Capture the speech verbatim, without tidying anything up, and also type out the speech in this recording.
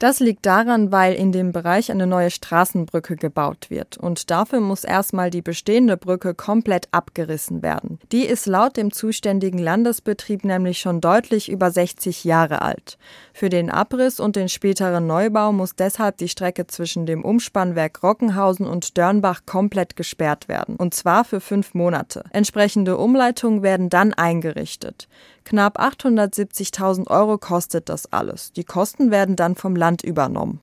Das liegt daran, weil in dem Bereich eine neue Straßenbrücke gebaut wird. Und dafür muss erstmal die bestehende Brücke komplett abgerissen werden. Die ist laut dem zuständigen Landesbetrieb nämlich schon deutlich über sechzig Jahre alt. Für den Abriss und den späteren Neubau muss deshalb die Strecke zwischen dem Umspannwerk Rockenhausen und Dörnbach komplett gesperrt werden. Und zwar für fünf Monate. Entsprechende Umleitungen werden dann eingerichtet. Knapp achthundertsiebzigtausend Euro kostet das alles. Die Kosten werden dann vom Land übernommen.